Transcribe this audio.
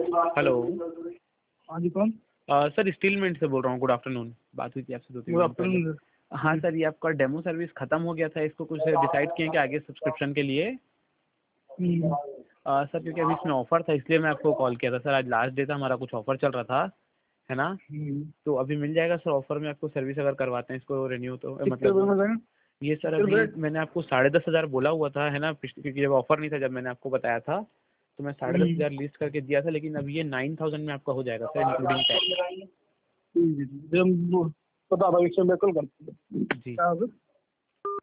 Hello. हाँ जी, कौन? Sir स्टीलमेंट से बोल रहा हूँ। Good afternoon. बात हुई थी आपसे 2-3 गुड दिन पहले। आफ्टरनून। हाँ सर, ये आपका डेमो सर्विस खत्म हो गया था, इसको कुछ डिसाइड किए हैं कि आगे सब्सक्रिप्शन के लिए? सर क्योंकि अभी इसमें ऑफर था इसलिए मैं आपको कॉल किया था सर। आज लास्ट डे था हमारा, कुछ ऑफर चल रहा था, है ना? तो अभी मिल जाएगा सर ऑफर में आपको सर्विस अगर करवाते हैं इसको रिन्यू तो कितने रुपए में मतलब देंगे? ये सर अभी मैंने आपको 10,500 बोला हुआ था, है ना? क्योंकि जब ऑफर नहीं था, जब मैंने आपको बताया था तो मैं 10,500 लिस्ट करके दिया था, लेकिन अब ये 9,000 में आपका हो जाएगा सर, इंक्लूडिंग टैक्स। जी जी जी, हम बता रहा हूँ, इससे मैं कॉल करते हैं। जी क्या होगा?